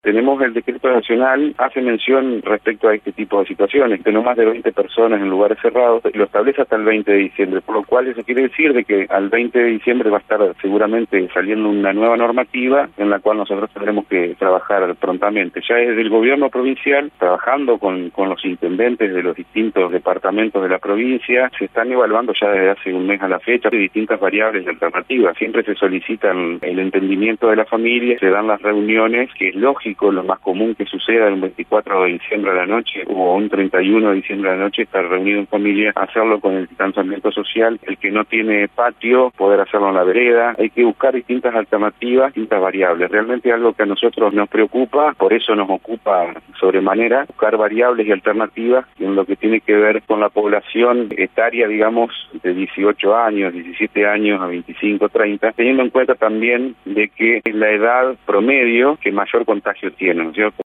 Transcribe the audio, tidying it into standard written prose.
tenemos el decreto nacional, hace mención respecto a este tipo de situaciones, que no más de 20 personas en lugares cerrados, lo establece hasta el 20 de diciembre, por lo cual eso quiere decir de que al 20 de diciembre va a estar seguramente saliendo una nueva normativa en la cual nosotros tendremos que trabajar prontamente. Ya desde el gobierno provincial, trabajando con los intendentes de los distintos departamentos de la provincia, se están evaluando ya desde hace un mes a la fecha distintas variables y alternativas. Siempre se solicitan el entendimiento de la familia, se dan las reuniones, que es lógico, lo más común que suceda un 24 de diciembre a la noche o un 31 de diciembre a la noche, estar reunido en familia, hacerlo con el distanciamiento social, el que no tiene patio, poder hacerlo en la vereda. Hay que buscar distintas alternativas, distintas variables. Realmente algo que a nosotros nos preocupa, por eso nos ocupa sobremanera, buscar variables y alternativas en lo que tiene que ver con la población etaria, digamos, de 18 años, 17 años a 25, 30, teniendo en cuenta también de que es la edad promedio que mayor contagio tiene, ¿no es cierto?